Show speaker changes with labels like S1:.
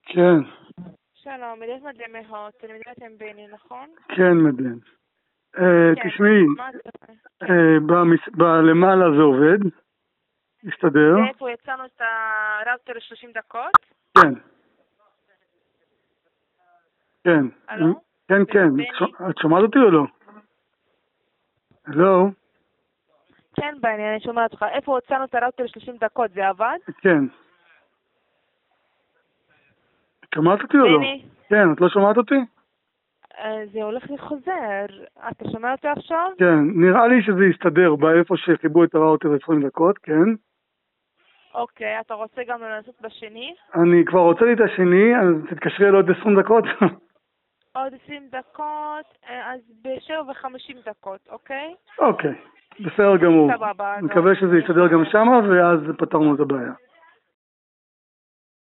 S1: כן.
S2: שלום, מדינת מדלמהות, אני מדינת עם בני, נכון?
S1: כן, מדלן. תשמעי,
S2: מה זה?
S1: למעלה זה עובד? הסתדר?
S2: ואיפה יצאנו את הראוטר ל-30 דקות?
S1: כן. כן.
S2: הלו?
S1: כן, כן. את שומעת אותי או לא? הלו?
S2: כן, בני, אני שומעת אותך. איפה יצאנו את הראוטר ל-30 דקות? זה עבד?
S1: כן. שומעת אותי או לא?
S2: בני?
S1: כן, את לא שומעת אותי?
S2: זה הולך וחוזר. אתה שומע אותי עכשיו?
S1: כן, נראה לי שזה יסתדר באיפה שחיברו את הראוטר 20 דקות, כן.
S2: אוקיי, אתה רוצה גם לנסות בשני?
S1: אני כבר רוצה לי את השני, אז תתקשרי אל עוד 20 דקות.
S2: עוד 20 דקות, אז ב7:50 דקות, אוקיי?
S1: אוקיי, בסדר גמור.
S2: סבבה.
S1: מקווה שזה יסתדר גם שמה, ואז פתרנו את הבעיה.